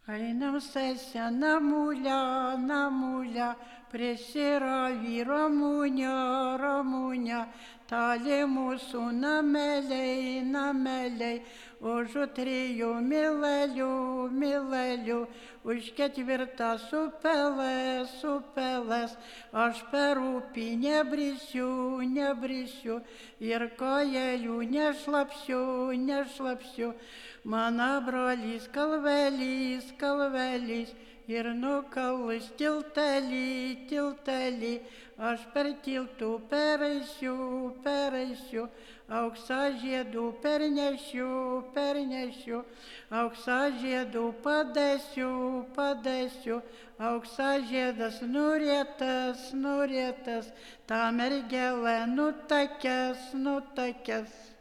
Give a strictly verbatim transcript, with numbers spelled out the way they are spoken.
Einam sesę namulia, namulia, prie sirą Ramunę, Ramunę, tali mūsų nameliai, nameliai, už trijų milelių, milelių, už ketvirtas upeles, upeles, aš per upį nebrisiu, nebrisiu, ir kojelių nešlapsiu, nešlapsiu, mano brolis kalvelis, kalvelis, ir nukalus tiltelį, tiltelį, aš per tiltų pereisiu, pereisiu, auksą žiedų pernešiu, pernešiu, auksą žiedų padėsiu, padėsiu, auksą žiedas nurėtas, nurėtas, ta mergelė nutakęs, nutakęs.